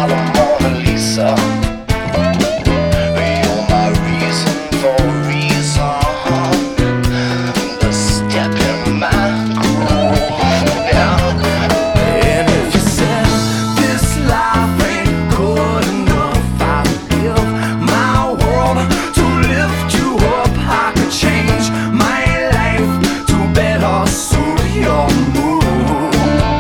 are the Mona Lisa. You're my reason for reason. The step in my groove, yeah. And if you said this life ain't good enough, I would give my world to lift you up. I could change my life to better suit your mood,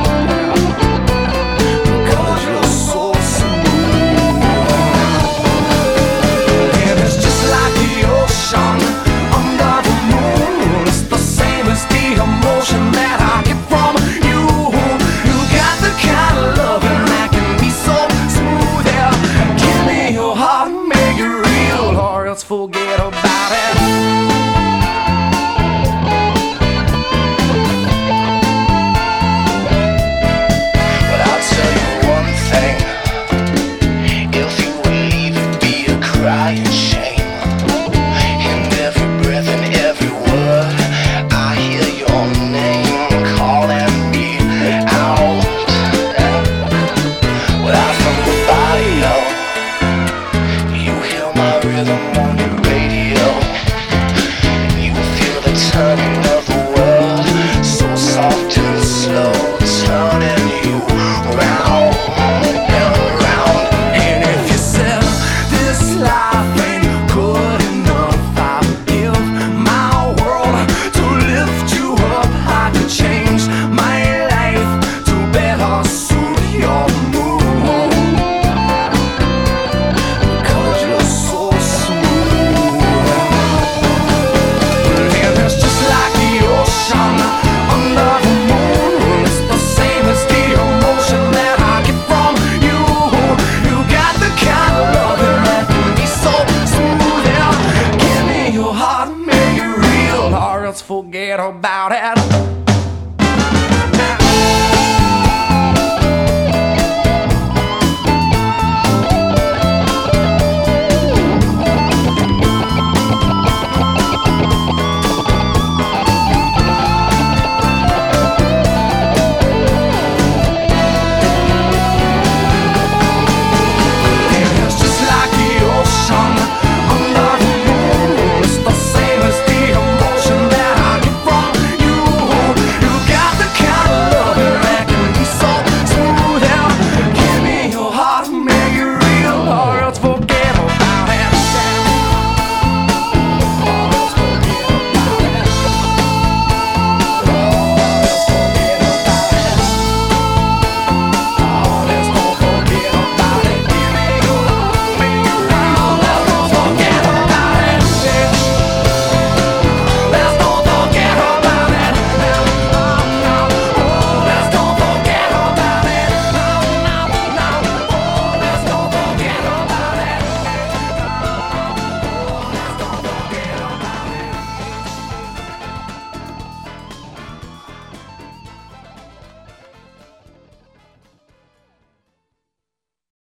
because you're so smooth. And it's just like the ocean under the moon. It's the same as the emotion that I get from you. You got the kind of loving that can be so smooth. Yeah, give me your heart and make it real, or else forget about it. But I'll tell you one thing: if you would leave, it'd be a crying shame. In every breath and every word, I hear your name calling me out. Without from the body, you hear my rhythm on your radio, and you feel the turning of the world, so soft and slow, turning you round and round. And if you said this life ain't good enough, I would give my world to lift you up. I could change my life to better suit your mood, because you're so smooth. And it's just like the ocean under the moon. It's the same as the emotion that I get from you. You got the kind of loving that can be so smooth. Yeah, give me your heart and make it real, or else forget about it.